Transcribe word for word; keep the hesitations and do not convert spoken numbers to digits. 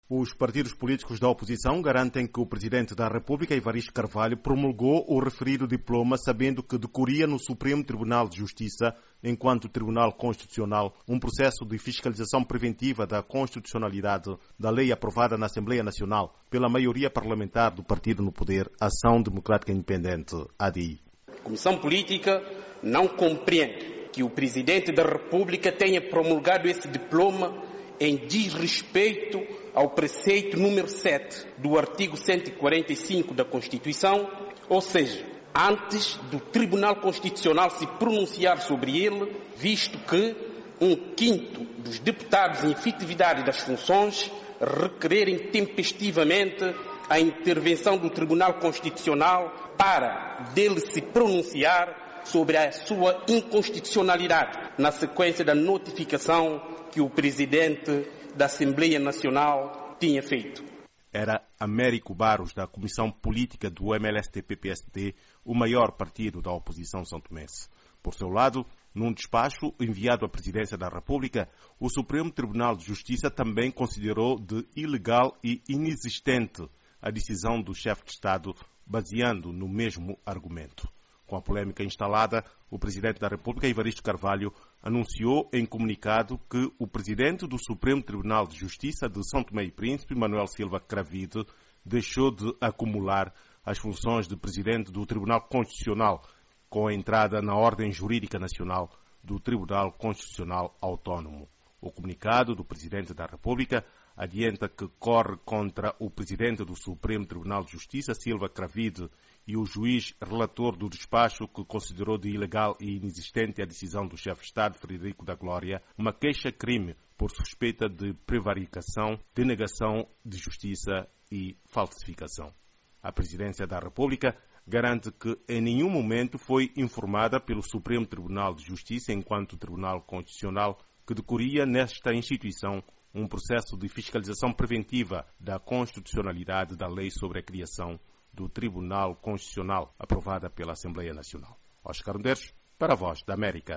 Os partidos políticos da oposição garantem que o Presidente da República, Evaristo Carvalho, promulgou o referido diploma sabendo que decorria no Supremo Tribunal de Justiça, enquanto Tribunal Constitucional, um processo de fiscalização preventiva da constitucionalidade da lei aprovada na Assembleia Nacional pela maioria parlamentar do partido no poder, Ação Democrática Independente, A D I. A Comissão Política não compreende que o Presidente da República tenha promulgado esse diploma em desrespeito ao preceito número sete do artigo cento e quarenta e cinco da Constituição, ou seja, antes do Tribunal Constitucional se pronunciar sobre ele, visto que um quinto dos deputados em efetividade das funções requererem tempestivamente a intervenção do Tribunal Constitucional para dele se pronunciar sobre a sua inconstitucionalidade, na sequência da notificação que o Presidente da Assembleia Nacional tinha feito. Era Américo Barros, da Comissão Política do M L S T P P S D, o maior partido da oposição são-tomense. Por seu lado, num despacho enviado à Presidência da República, o Supremo Tribunal de Justiça também considerou de ilegal e inexistente a decisão do chefe de Estado, baseando no mesmo argumento. Com a polêmica instalada, o Presidente da República, Evaristo Carvalho, anunciou em comunicado que o Presidente do Supremo Tribunal de Justiça de São Tomé e Príncipe, Manuel Silva Cravide, deixou de acumular as funções de Presidente do Tribunal Constitucional, com a entrada na Ordem Jurídica Nacional do Tribunal Constitucional Autónomo. O comunicado do Presidente da República adianta que corre contra o Presidente do Supremo Tribunal de Justiça, Silva Cravide, e o juiz relator do despacho que considerou de ilegal e inexistente a decisão do chefe de Estado, Frederico da Glória, uma queixa-crime por suspeita de prevaricação, denegação de justiça e falsificação. A Presidência da República garante que em nenhum momento foi informada pelo Supremo Tribunal de Justiça, enquanto Tribunal Constitucional, que decorria nesta instituição um processo de fiscalização preventiva da constitucionalidade da lei sobre a criação do Tribunal Constitucional, aprovada pela Assembleia Nacional. Oscar Medeiros, para a Voz da América.